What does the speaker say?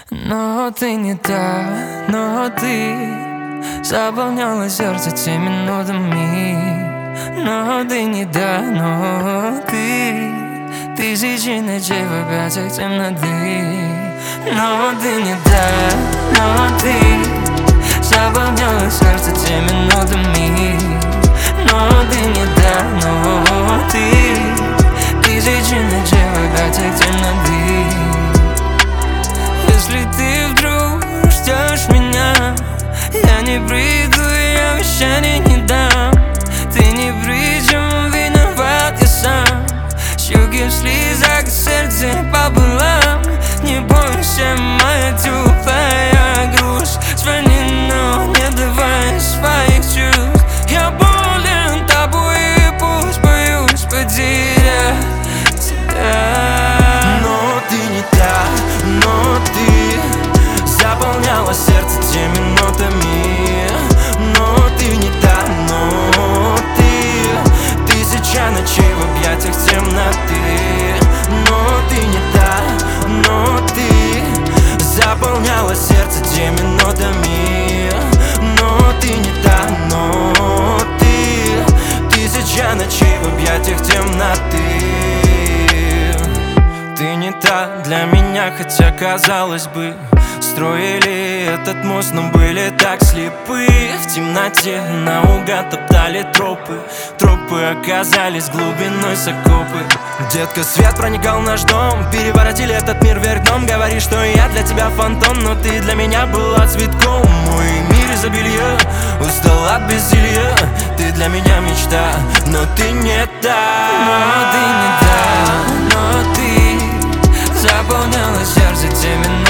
Но ты не та, но ты заполняла сердце теми минутами. Но ты не та, но ты тысячи ночей в объятиях темноты. Но ты не та, но ты заполняла сердце теми минутами. Но ты не та, но ты тысячи ночей в объятиях темноты. Если ты вдруг ждешь меня, я не приду, я обещаний не дам. Ты ни при чем, виноват я сам. Щеки в слезах, сердце пополам. Не бойся, моя теплая грусть. Звони, но не давай своих чувств. Я болен тобой и пусть боюсь потерять тебя. Но ты не та, но ты заполняла сердце теми минутами. Но ты не та, но ты тысяча ночей в объятиях темноты. Но ты не та, но ты заполняла сердце теми минутами. Но ты не та, но ты тысяча ночей в объятиях темноты. Ты не та для меня, хотя казалось бы строили этот мост, но были так слепы. В темноте наугад топтали тропы. Тропы оказались глубиной с окопы. Детка, свет проникал в наш дом. Переворотили этот мир вверх дном. Говоришь, что я для тебя фантом, но ты для меня была цветком. Мой мир изобилия, устал от безделья. Ты для меня мечта, но ты не та. Но ты не та, но ты заполняла сердце теми